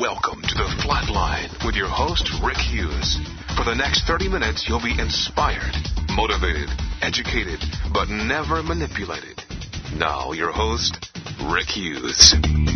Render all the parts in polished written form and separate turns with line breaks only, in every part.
Welcome to The Flatline with your host, Rick Hughes. For the next 30 minutes, you'll be inspired, motivated, educated, but never manipulated. Now, your host, Rick Hughes.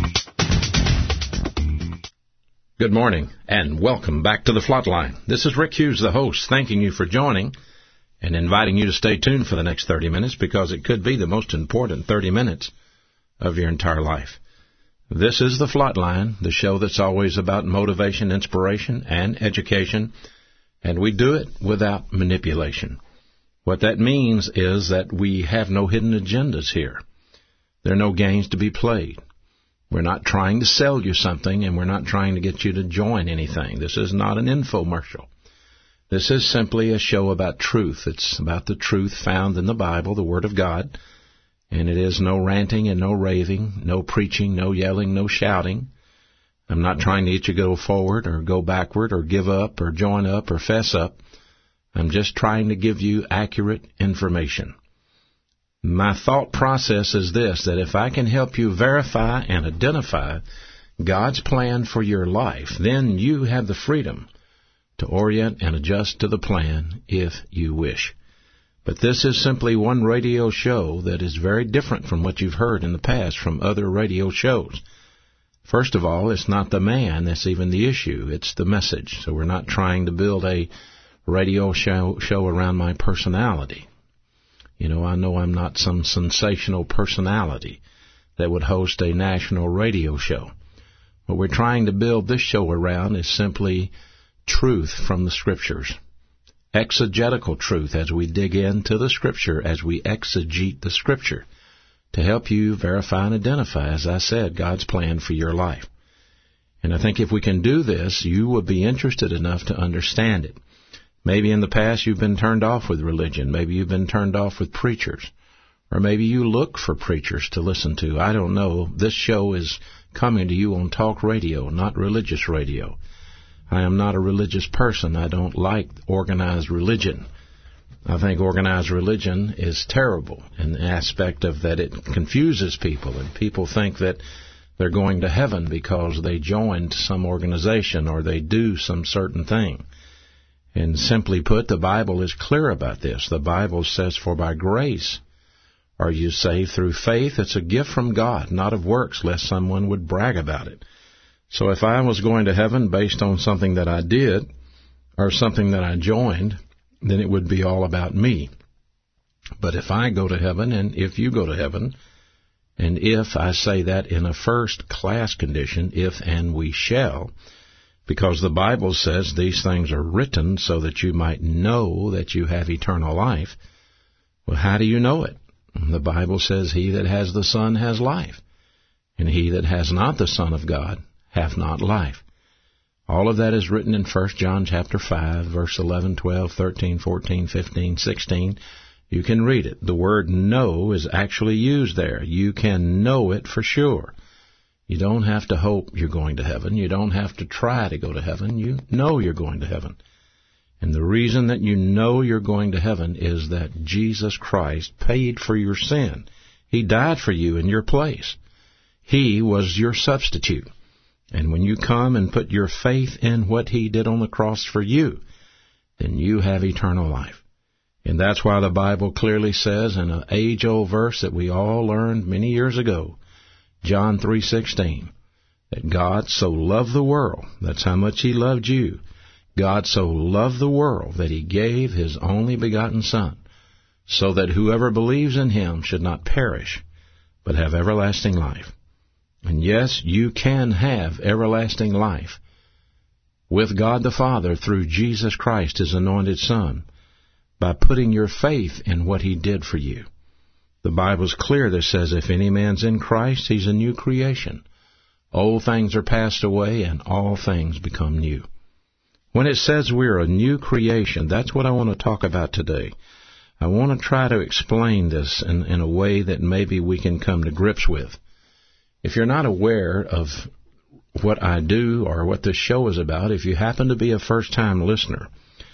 Good morning, and welcome back to The Flatline. This is Rick Hughes, the host, thanking you for joining and inviting you to stay tuned for the next 30 minutes because it could be the most important 30 minutes of your entire life. This is The Flatline, the show that's always about motivation, inspiration, and education, and we do it without manipulation. What that means is that we have no hidden agendas here. There are no games to be played. We're not trying to sell you something, and we're not trying to get you to join anything. This is not an infomercial. This is simply a show about truth. It's about the truth found in the Bible, the Word of God. And it is no ranting and no raving, no preaching, no yelling, no shouting. I'm not trying to get you to go forward or go backward or give up or join up or fess up. I'm just trying to give you accurate information. My thought process is this, that if I can help you verify and identify God's plan for your life, then you have the freedom to orient and adjust to the plan if you wish. But this is simply one radio show that is very different from what you've heard in the past from other radio shows. First of all, it's not the man that's even the issue. It's the message. So we're not trying to build a radio show around my personality. You know I'm not some sensational personality that would host a national radio show. What we're trying to build this show around is simply truth from the Scriptures. Exegetical truth as we dig into the Scripture, as we exegete the Scripture, to help you verify and identify, as I said, God's plan for your life. And I think if we can do this, you will be interested enough to understand it. Maybe in the past you've been turned off with religion. Maybe you've been turned off with preachers. Or maybe you look for preachers to listen to. I don't know. This show is coming to you on talk radio, not religious radio. I am not a religious person. I don't like organized religion. I think organized religion is terrible in the aspect of that it confuses people, and people think that they're going to heaven because they joined some organization or they do some certain thing. And simply put, the Bible is clear about this. The Bible says, "For by grace are you saved through faith." It's a gift from God, not of works, lest someone would brag about it. So if I was going to heaven based on something that I did or something that I joined, then it would be all about me. But if I go to heaven and if you go to heaven, and if I say that in a first-class condition, if and we shall, because the Bible says these things are written so that you might know that you have eternal life. Well, how do you know it? The Bible says, "He that has the Son has life, and he that has not the Son of God hath not life." All of that is written in 1 John chapter 5, verse 11, 12, 13, 14, 15, 16. You can read it. The word know is actually used there. You can know it for sure. You don't have to hope you're going to heaven. You don't have to try to go to heaven. You know you're going to heaven. And the reason that you know you're going to heaven is that Jesus Christ paid for your sin. He died for you in your place. He was your substitute. And when you come and put your faith in what He did on the cross for you, then you have eternal life. And that's why the Bible clearly says in an age-old verse that we all learned many years ago, John 3:16, that God so loved the world, that's how much He loved you. God so loved the world that He gave His only begotten Son, so that whoever believes in Him should not perish, but have everlasting life. And yes, you can have everlasting life with God the Father through Jesus Christ, His anointed Son, by putting your faith in what He did for you. The Bible's clear that says, if any man's in Christ, he's a new creation. Old things are passed away, and all things become new. When it says we're a new creation, that's what I want to talk about today. I want to try to explain this in a way that maybe we can come to grips with. If you're not aware of what I do or what this show is about, if you happen to be a first-time listener,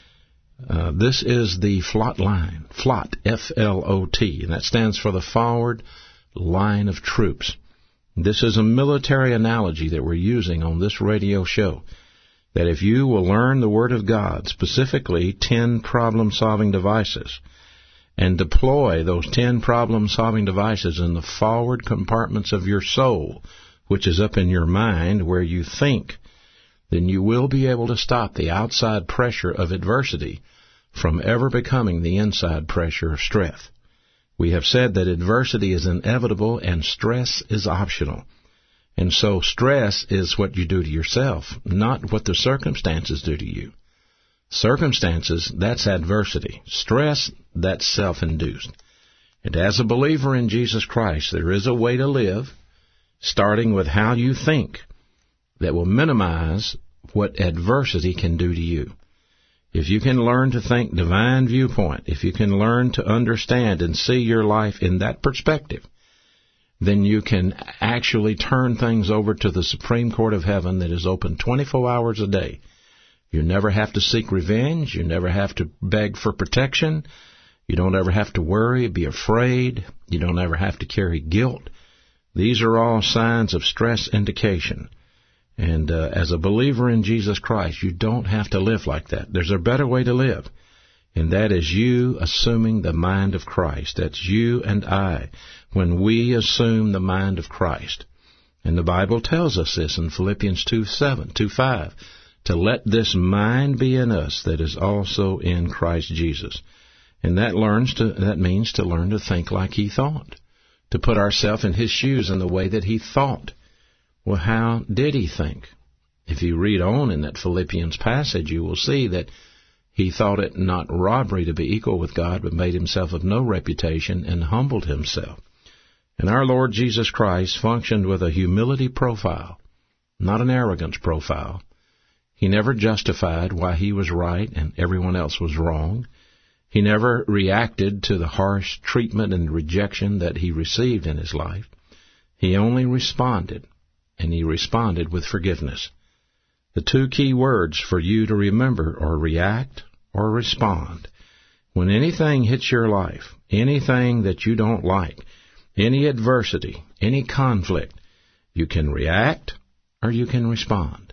this is the Flatline, FLOT, F-L-O-T, and that stands for the Forward Line of Troops. This is a military analogy that we're using on this radio show, that if you will learn the Word of God, specifically 10 problem-solving devices, and deploy those 10 problem-solving devices in the forward compartments of your soul, which is up in your mind where you think, then you will be able to stop the outside pressure of adversity from ever becoming the inside pressure of stress. We have said that adversity is inevitable and stress is optional. And so stress is what you do to yourself, not what the circumstances do to you. Circumstances, that's adversity. Stress, that's self-induced. And as a believer in Jesus Christ, there is a way to live, starting with how you think, that will minimize what adversity can do to you. If you can learn to think divine viewpoint, if you can learn to understand and see your life in that perspective, then you can actually turn things over to the Supreme Court of Heaven that is open 24 hours a day. You never have to seek revenge. You never have to beg for protection. You don't ever have to worry, be afraid. You don't ever have to carry guilt. These are all signs of stress indication. And as a believer in Jesus Christ, you don't have to live like that. There's a better way to live, and that is you assuming the mind of Christ. That's you and I, when we assume the mind of Christ. And the Bible tells us this in Philippians 2:5, to let this mind be in us that is also in Christ Jesus. And that means to learn to think like He thought, to put ourselves in His shoes in the way that He thought. Well, how did He think? If you read on in that Philippians passage, you will see that He thought it not robbery to be equal with God, but made Himself of no reputation and humbled Himself. And our Lord Jesus Christ functioned with a humility profile, not an arrogance profile. He never justified why He was right and everyone else was wrong. He never reacted to the harsh treatment and rejection that He received in His life. He only responded. And He responded with forgiveness. The two key words for you to remember are react or respond. When anything hits your life, anything that you don't like, any adversity, any conflict, you can react or you can respond.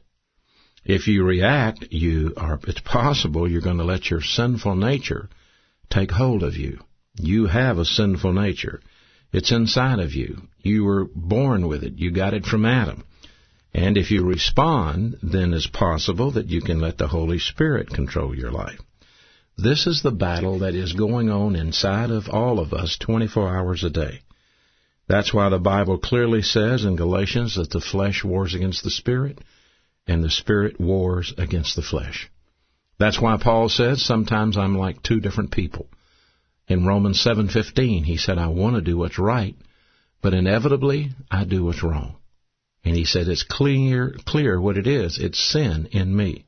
If you react, it's possible you're going to let your sinful nature take hold of you. You have a sinful nature. It's inside of you. You were born with it. You got it from Adam. And if you respond, then it's possible that you can let the Holy Spirit control your life. This is the battle that is going on inside of all of us 24 hours a day. That's why the Bible clearly says in Galatians that the flesh wars against the Spirit and the Spirit wars against the flesh. That's why Paul says sometimes I'm like two different people. In Romans 7:15, he said, I want to do what's right, but inevitably I do what's wrong. And he said it's clear what it is. It's sin in me.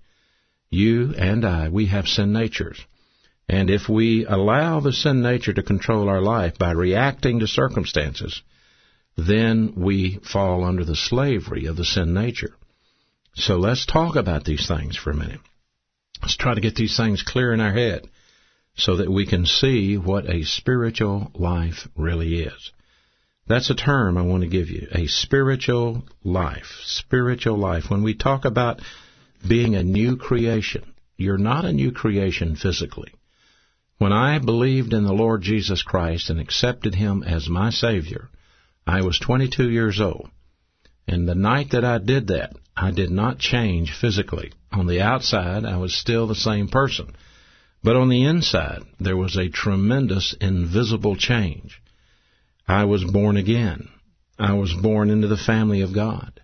You and I, we have sin natures. And if we allow the sin nature to control our life by reacting to circumstances, then we fall under the slavery of the sin nature. So let's talk about these things for a minute. Let's try to get these things clear in our head so that we can see what a spiritual life really is. That's a term I want to give you, a spiritual life. Spiritual life. When we talk about being a new creation, you're not a new creation physically. When I believed in the Lord Jesus Christ and accepted Him as my Savior, I was 22 years old. And the night that I did that, I did not change physically. On the outside, I was still the same person. But on the inside, there was a tremendous invisible change. I was born again. I was born into the family of God.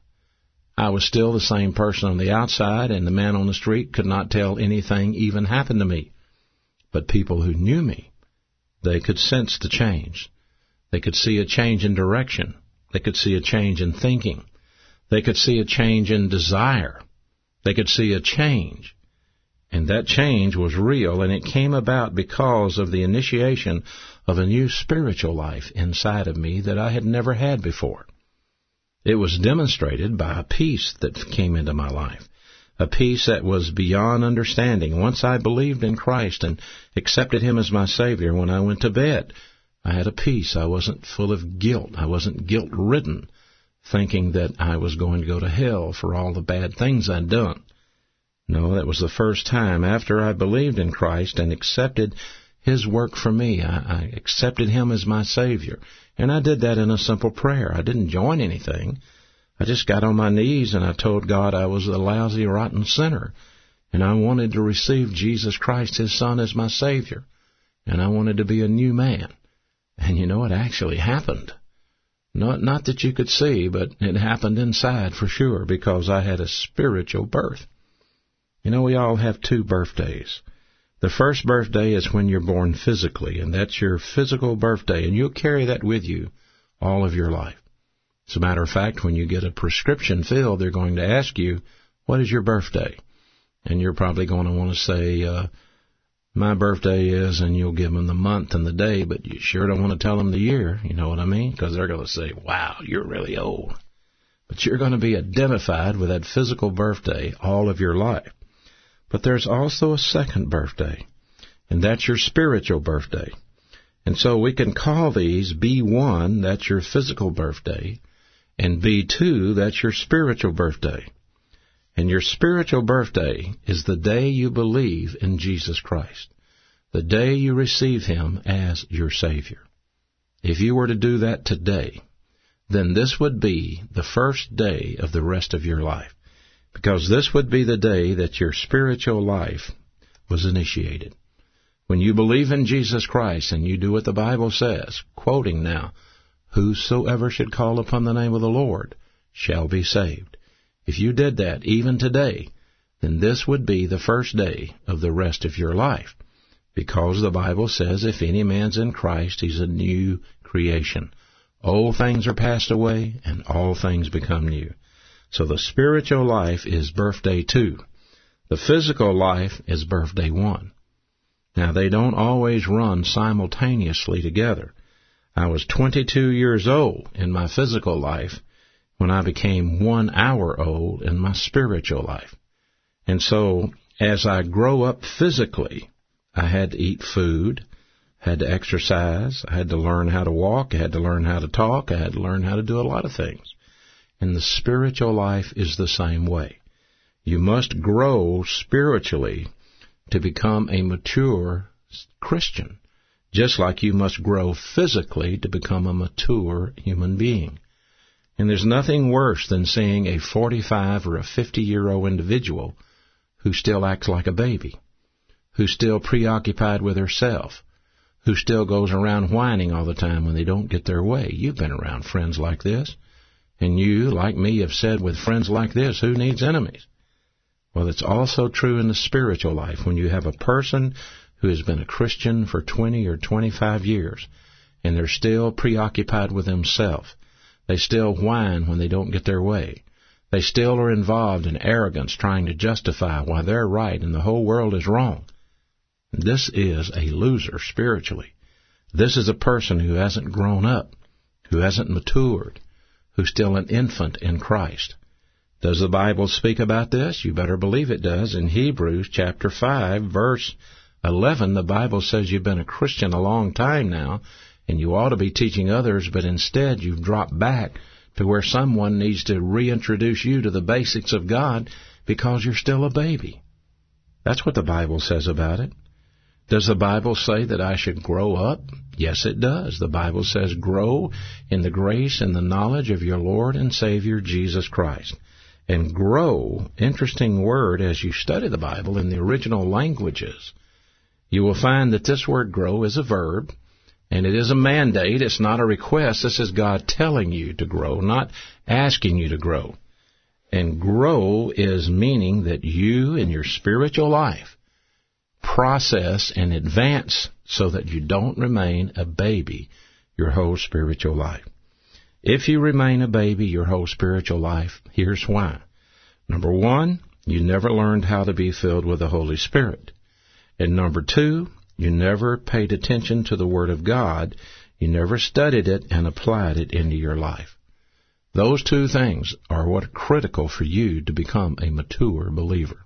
I was still the same person on the outside, and the man on the street could not tell anything even happened to me. But people who knew me, they could sense the change. They could see a change in direction. They could see a change in thinking. They could see a change in desire. They could see a change. And that change was real, and it came about because of the initiation of a new spiritual life inside of me that I had never had before. It was demonstrated by a peace that came into my life, a peace that was beyond understanding. Once I believed in Christ and accepted Him as my Savior, when I went to bed, I had a peace. I wasn't full of guilt. I wasn't guilt-ridden. thinking that I was going to go to hell for all the bad things I'd done. No, that was the first time after I believed in Christ and accepted His work for me. I accepted Him as my Savior. And I did that in a simple prayer. I didn't join anything. I just got on my knees and I told God I was a lousy, rotten sinner. And I wanted to receive Jesus Christ, His Son, as my Savior. And I wanted to be a new man. And you know, it actually happened. Not that you could see, but it happened inside for sure, because I had a spiritual birth. You know, we all have two birthdays. The first birthday is when you're born physically, and that's your physical birthday, and you'll carry that with you all of your life. As a matter of fact, when you get a prescription filled, they're going to ask you, what is your birthday? And you're probably going to want to say, my birthday is, and you'll give them the month and the day, but you sure don't want to tell them the year, you know what I mean? Because they're going to say, wow, you're really old. But you're going to be identified with that physical birthday all of your life. But there's also a second birthday, and that's your spiritual birthday. And so we can call these B1, that's your physical birthday, and B2, that's your spiritual birthday. And your spiritual birthday is the day you believe in Jesus Christ, the day you receive Him as your Savior. If you were to do that today, then this would be the first day of the rest of your life, because this would be the day that your spiritual life was initiated. When you believe in Jesus Christ and you do what the Bible says, quoting now, whosoever should call upon the name of the Lord shall be saved. If you did that even today, then this would be the first day of the rest of your life, because the Bible says if any man's in Christ, he's a new creation. Old things are passed away, and all things become new. So the spiritual life is birthday 2. The physical life is birthday 1. Now, they don't always run simultaneously together. I was 22 years old in my physical life when I became 1 hour old in my spiritual life. And so, as I grow up physically, I had to eat food, had to exercise, I had to learn how to walk, I had to learn how to talk, I had to learn how to do a lot of things. And the spiritual life is the same way. You must grow spiritually to become a mature Christian, just like you must grow physically to become a mature human being. And there's nothing worse than seeing a 45 or a 50-year-old individual who still acts like a baby, who's still preoccupied with herself, who still goes around whining all the time when they don't get their way. You've been around friends like this, and you, like me, have said with friends like this, who needs enemies? Well, it's also true in the spiritual life. When you have a person who has been a Christian for 20 or 25 years, and they're still preoccupied with themselves, they still whine when they don't get their way. They still are involved in arrogance, trying to justify why they're right and the whole world is wrong. This is a loser spiritually. This is a person who hasn't grown up, who hasn't matured, who's still an infant in Christ. Does the Bible speak about this? You better believe it does. In Hebrews chapter 5, verse 11, the Bible says you've been a Christian a long time now, and you ought to be teaching others, but instead you've dropped back to where someone needs to reintroduce you to the basics of God because you're still a baby. That's what the Bible says about it. Does the Bible say that I should grow up? Yes, it does. The Bible says grow in the grace and the knowledge of your Lord and Savior Jesus Christ. And grow, interesting word as you study the Bible in the original languages. You will find that this word grow is a verb, and it is a mandate. It's not a request. This is God telling you to grow, not asking you to grow. And grow is meaning that you in your spiritual life process and advance so that you don't remain a baby your whole spiritual life. If you remain a baby your whole spiritual life, here's why. Number 1, you never learned how to be filled with the Holy Spirit. And number 2, you never paid attention to the Word of God. You never studied it and applied it into your life. Those two things are what are critical for you to become a mature believer.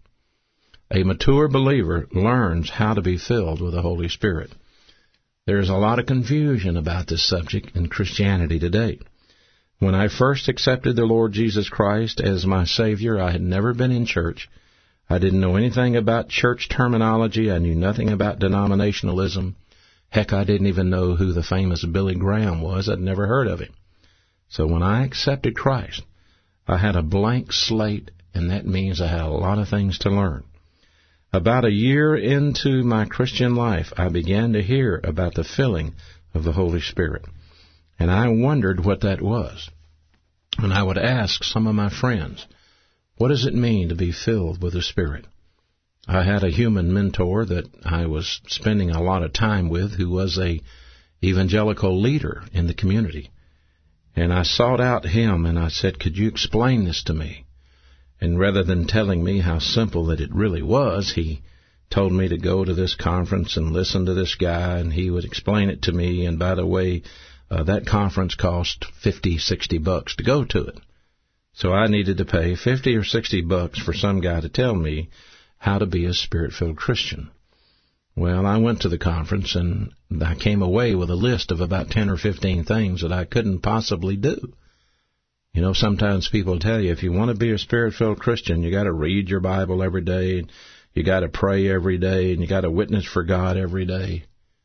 A mature believer learns how to be filled with the Holy Spirit. There's a lot of confusion about this subject in Christianity today. When I first accepted the Lord Jesus Christ as my Savior, I had never been in church. I didn't know anything about church terminology. I knew nothing about denominationalism. Heck, I didn't even know who the famous Billy Graham was. I'd never heard of him. So when I accepted Christ, I had a blank slate, and that means I had a lot of things to learn. About a year into my Christian life, I began to hear about the filling of the Holy Spirit, and I wondered what that was. And I would ask some of my friends, what does it mean to be filled with the Spirit? I had a human mentor that I was spending a lot of time with who was a evangelical leader in the community. And I sought out him and I said, could you explain this to me? And rather than telling me how simple that it really was, he told me to go to this conference and listen to this guy, and he would explain it to me. And by the way, that conference cost $50-$60 to go to it. So I needed to pay $50 or $60 for some guy to tell me how to be a Spirit-filled Christian. Well, I went to the conference, and I came away with a list of about 10 or 15 things that I couldn't possibly do. You know, sometimes people tell you, if you want to be a Spirit-filled Christian, you got to read your Bible every day, and you got to pray every day, and you got to witness for God every day.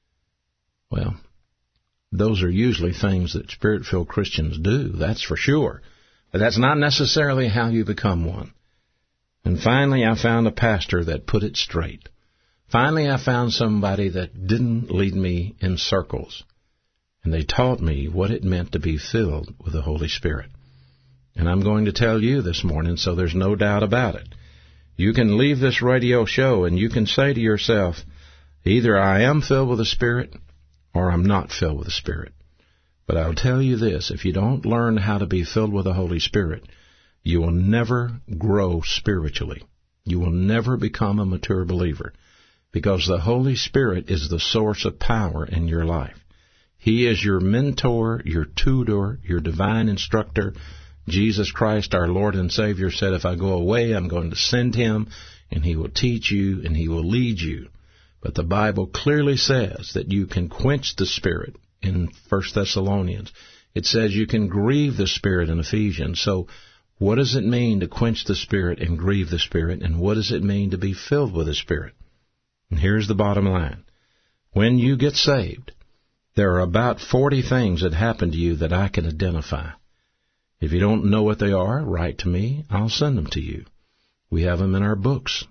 Well, those are usually things that Spirit-filled Christians do, that's for sure. But that's not necessarily how you become one. And finally, I found a pastor that put it straight. Finally, I found somebody that didn't lead me in circles. And they taught me what it meant to be filled with the Holy Spirit. And I'm going to tell you this morning, so there's no doubt about it. You can leave this radio show and you can say to yourself, either I am filled with the Spirit or I'm not filled with the Spirit. But I'll tell you this, if you don't learn how to be filled with the Holy Spirit, you will never grow spiritually. You will never become a mature believer, because the Holy Spirit is the source of power in your life. He is your mentor, your tutor, your divine instructor. Jesus Christ, our Lord and Savior, said, if I go away, I'm going to send him, and he will teach you, and he will lead you. But the Bible clearly says that you can quench the Spirit in 1 Thessalonians. It says you can grieve the Spirit in Ephesians. So what does it mean to quench the Spirit and grieve the Spirit? And what does it mean to be filled with the Spirit? And here's the bottom line. When you get saved, there are about 40 things that happen to you that I can identify. If you don't know what they are, write to me. I'll send them to you. We have them in our books.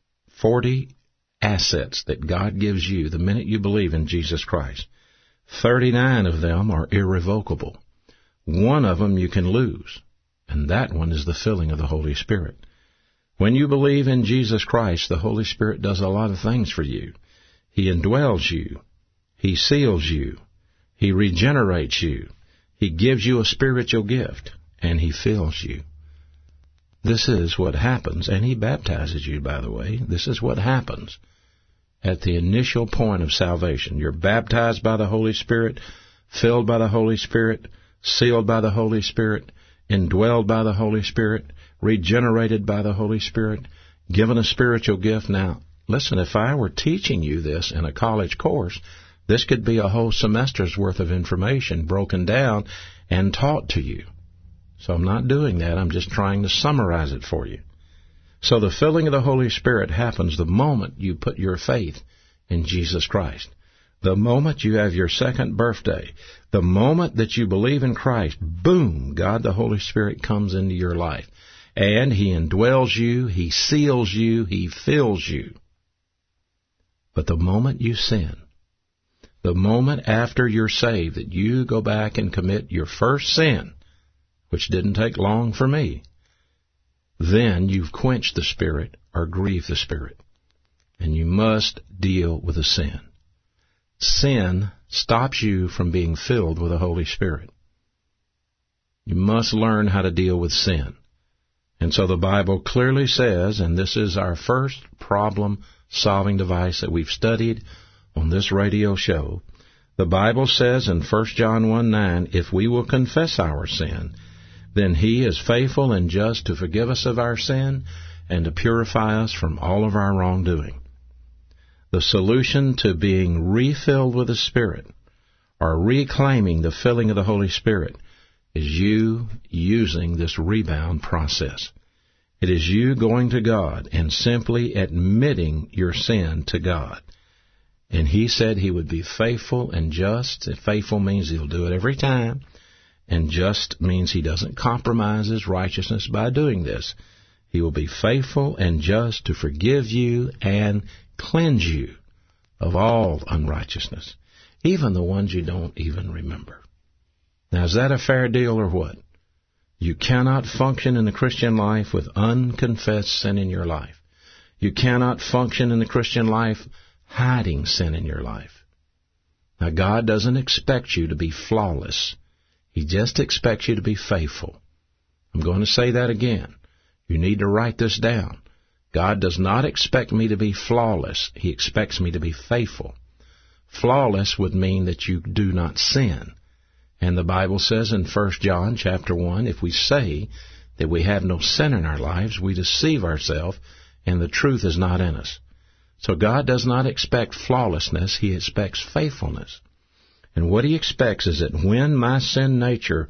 40 assets that God gives you the minute you believe in Jesus Christ. 39 of them are irrevocable. One of them you can lose, and that one is the filling of the Holy Spirit. When you believe in Jesus Christ, the Holy Spirit does a lot of things for you. He indwells you. He seals you. He regenerates you. He gives you a spiritual gift, and He fills you. This is what happens, and He baptizes you, by the way. This is what happens at the initial point of salvation. You're baptized by the Holy Spirit, filled by the Holy Spirit, sealed by the Holy Spirit, indwelled by the Holy Spirit, regenerated by the Holy Spirit, given a spiritual gift. Now, listen, if I were teaching you this in a college course, this could be a whole semester's worth of information broken down and taught to you. So I'm not doing that. I'm just trying to summarize it for you. So the filling of the Holy Spirit happens the moment you put your faith in Jesus Christ. The moment you have your second birthday, the moment that you believe in Christ, boom, God the Holy Spirit comes into your life. And He indwells you, He seals you, He fills you. But the moment you sin, the moment after you're saved that you go back and commit your first sin, which didn't take long for me, then you've quenched the Spirit or grieved the Spirit. And you must deal with the sin. Sin stops you from being filled with the Holy Spirit. You must learn how to deal with sin. And so the Bible clearly says, and this is our first problem-solving device that we've studied on this radio show, the Bible says in 1 John 1:9, if we will confess our sin, then He is faithful and just to forgive us of our sin and to purify us from all of our wrongdoing. The solution to being refilled with the Spirit, or reclaiming the filling of the Holy Spirit, is you using this rebound process. It is you going to God and simply admitting your sin to God. And He said He would be faithful and just. Faithful means He'll do it every time. And just means He doesn't compromise His righteousness by doing this. He will be faithful and just to forgive you and cleanse you of all unrighteousness, even the ones you don't even remember. Now, is that a fair deal or what? You cannot function in the Christian life with unconfessed sin in your life. You cannot function in the Christian life hiding sin in your life. Now, God doesn't expect you to be flawless. He just expects you to be faithful. I'm going to say that again. You need to write this down. God does not expect me to be flawless. He expects me to be faithful. Flawless would mean that you do not sin. And the Bible says in 1 John chapter 1, if we say that we have no sin in our lives, we deceive ourselves, and the truth is not in us. So God does not expect flawlessness. He expects faithfulness. And what He expects is that when my sin nature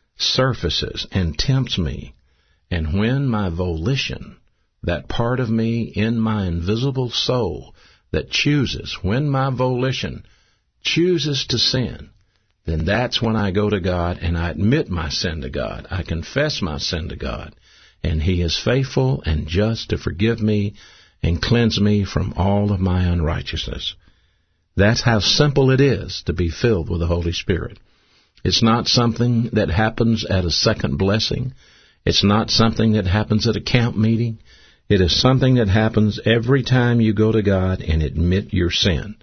surfaces and tempts me, and when my volition, that part of me in my invisible soul that chooses, when my volition chooses to sin, then that's when I go to God and I admit my sin to God. I confess my sin to God. And He is faithful and just to forgive me and cleanse me from all of my unrighteousness. That's how simple it is to be filled with the Holy Spirit. It's not something that happens at a second blessing. It's not something that happens at a camp meeting. It is something that happens every time you go to God and admit your sin.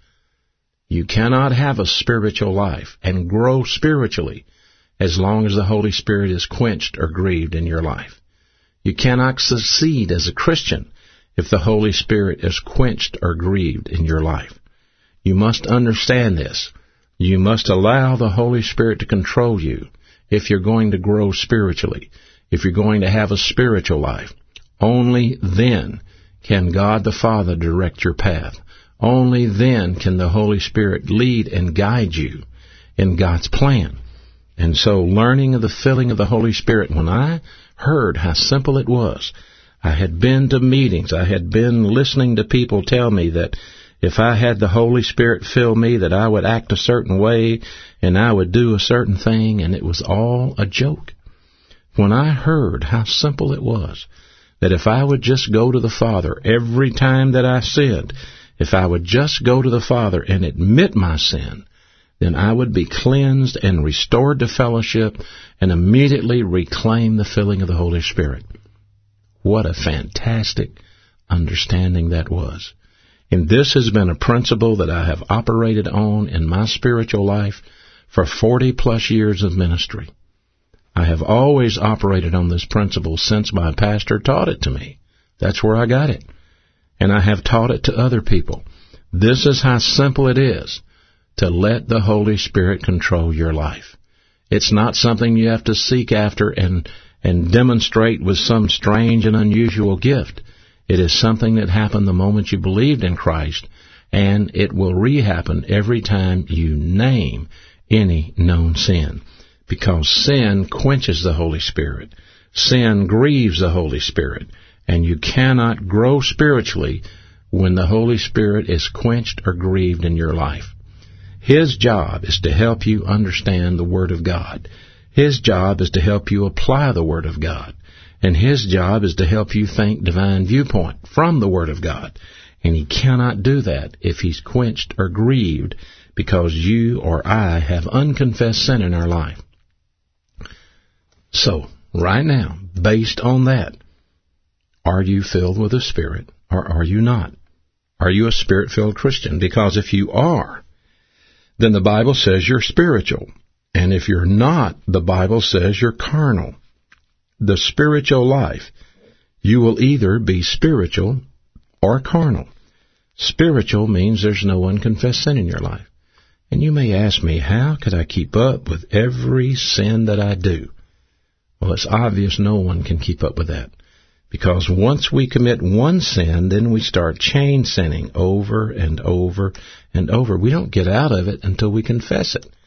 You cannot have a spiritual life and grow spiritually as long as the Holy Spirit is quenched or grieved in your life. You cannot succeed as a Christian if the Holy Spirit is quenched or grieved in your life. You must understand this. You must allow the Holy Spirit to control you if you're going to grow spiritually, if you're going to have a spiritual life. Only then can God the Father direct your path. Only then can the Holy Spirit lead and guide you in God's plan. And so learning of the filling of the Holy Spirit, when I heard how simple it was, I had been to meetings, I had been listening to people tell me that if I had the Holy Spirit fill me, that I would act a certain way and I would do a certain thing, and it was all a joke. When I heard how simple it was, that if I would just go to the Father every time that I sinned, if I would just go to the Father and admit my sin, then I would be cleansed and restored to fellowship and immediately reclaim the filling of the Holy Spirit. What a fantastic understanding that was. And this has been a principle that I have operated on in my spiritual life for 40-plus years of ministry. I have always operated on this principle since my pastor taught it to me. That's where I got it. And I have taught it to other people. This is how simple it is to let the Holy Spirit control your life. It's not something you have to seek after and demonstrate with some strange and unusual gift. It is something that happened the moment you believed in Christ, and it will re-happen every time you name any known sin. Because sin quenches the Holy Spirit. Sin grieves the Holy Spirit. And you cannot grow spiritually when the Holy Spirit is quenched or grieved in your life. His job is to help you understand the Word of God. His job is to help you apply the Word of God. And His job is to help you think divine viewpoint from the Word of God. And He cannot do that if He's quenched or grieved because you or I have unconfessed sin in our life. So, right now, based on that, are you filled with the Spirit or are you not? Are you a Spirit-filled Christian? Because if you are, then the Bible says you're spiritual. And if you're not, the Bible says you're carnal. The spiritual life, you will either be spiritual or carnal. Spiritual means there's no unconfessed sin in your life. And you may ask me, how could I keep up with every sin that I do? Well, it's obvious no one can keep up with that. Because once we commit one sin, then we start chain sinning over and over and over. We don't get out of it until we confess it.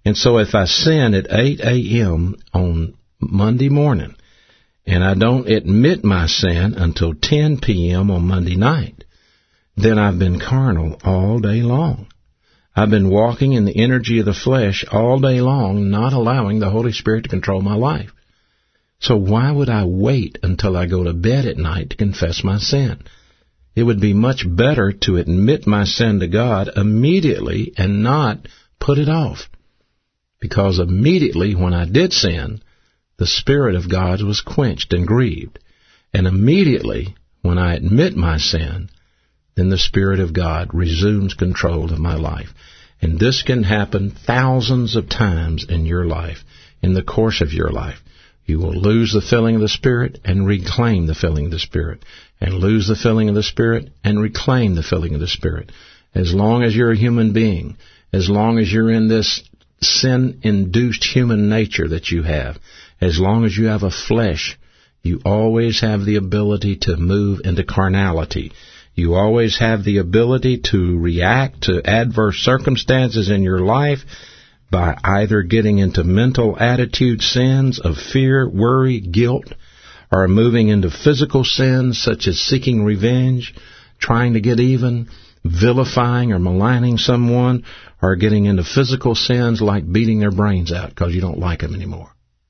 And so if I sin at 8 a.m. on Monday morning, and I don't admit my sin until 10 p.m. on Monday night, then I've been carnal all day long. I've been walking in the energy of the flesh all day long, not allowing the Holy Spirit to control my life. So why would I wait until I go to bed at night to confess my sin? It would be much better to admit my sin to God immediately and not put it off. Because immediately when I did sin, the Spirit of God was quenched and grieved. And immediately when I admit my sin, then the Spirit of God resumes control of my life. And this can happen thousands of times in your life, in the course of your life. You will lose the filling of the Spirit and reclaim the filling of the Spirit, and lose the filling of the Spirit and reclaim the filling of the Spirit. As long as you're a human being, as long as you're in this sin-induced human nature that you have, as long as you have a flesh, you always have the ability to move into carnality. You always have the ability to react to adverse circumstances in your life by either getting into mental attitude sins of fear, worry, guilt, or moving into physical sins such as seeking revenge, trying to get even, vilifying or maligning someone, or getting into physical sins like beating their brains out because you don't like them anymore.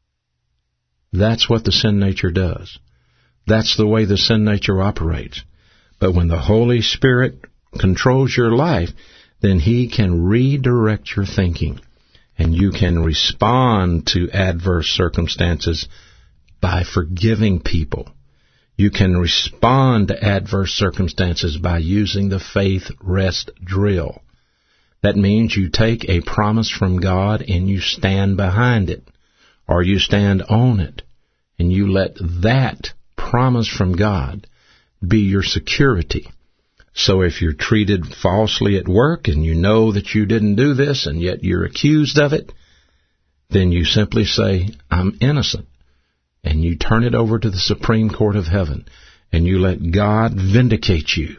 That's what the sin nature does. That's the way the sin nature operates. But when the Holy Spirit controls your life, then He can redirect your thinking. And you can respond to adverse circumstances by forgiving people. You can respond to adverse circumstances by using the faith rest drill. That means you take a promise from God and you stand behind it, or you stand on it, and you let that promise from God be your security. So if you're treated falsely at work and you know that you didn't do this and yet you're accused of it, then you simply say, I'm innocent. And you turn it over to the Supreme Court of Heaven and you let God vindicate you.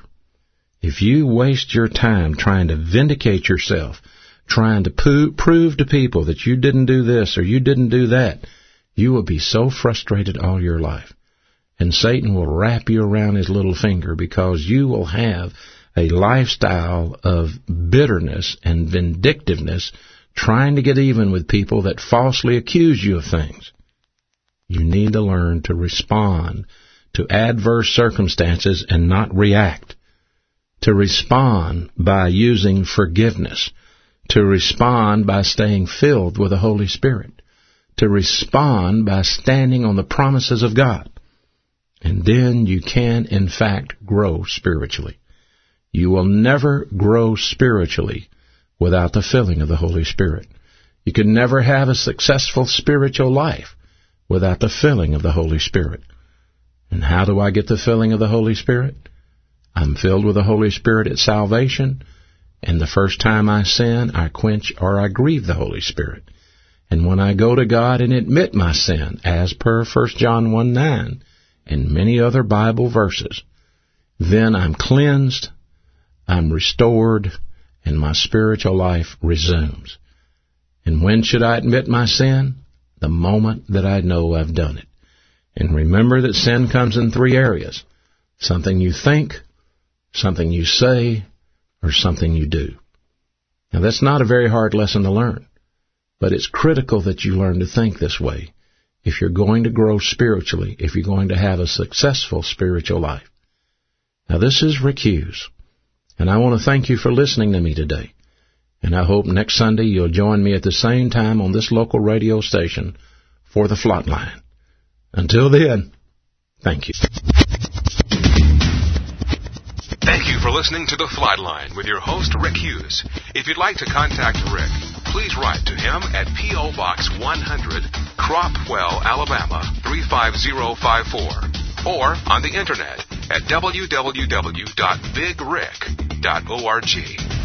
If you waste your time trying to vindicate yourself, trying to prove to people that you didn't do this or you didn't do that, you will be so frustrated all your life. And Satan will wrap you around his little finger because you will have a lifestyle of bitterness and vindictiveness trying to get even with people that falsely accuse you of things. You need to learn to respond to adverse circumstances and not react. To respond by using forgiveness. To respond by staying filled with the Holy Spirit. To respond by standing on the promises of God. And then you can, in fact, grow spiritually. You will never grow spiritually without the filling of the Holy Spirit. You can never have a successful spiritual life without the filling of the Holy Spirit. And how do I get the filling of the Holy Spirit? I'm filled with the Holy Spirit at salvation, and the first time I sin, I quench or I grieve the Holy Spirit. And when I go to God and admit my sin, as per 1 John 1:9, and many other Bible verses, then I'm cleansed, I'm restored, and my spiritual life resumes. And when should I admit my sin? The moment that I know I've done it. And remember that sin comes in three areas. Something you think, something you say, or something you do. Now that's not a very hard lesson to learn, but it's critical that you learn to think this way if you're going to grow spiritually, if you're going to have a successful spiritual life. Now this is Rick Hughes, and I want to thank you for listening to me today. And I hope next Sunday you'll join me at the same time on this local radio station for the Flatline. Until then, thank you.
Thank you for listening to The Flatline with your host, Rick Hughes. If you'd like to contact Rick, please write to him at P.O. Box 100, Cropwell, Alabama, 35054, or on the Internet at www.bigrick.org.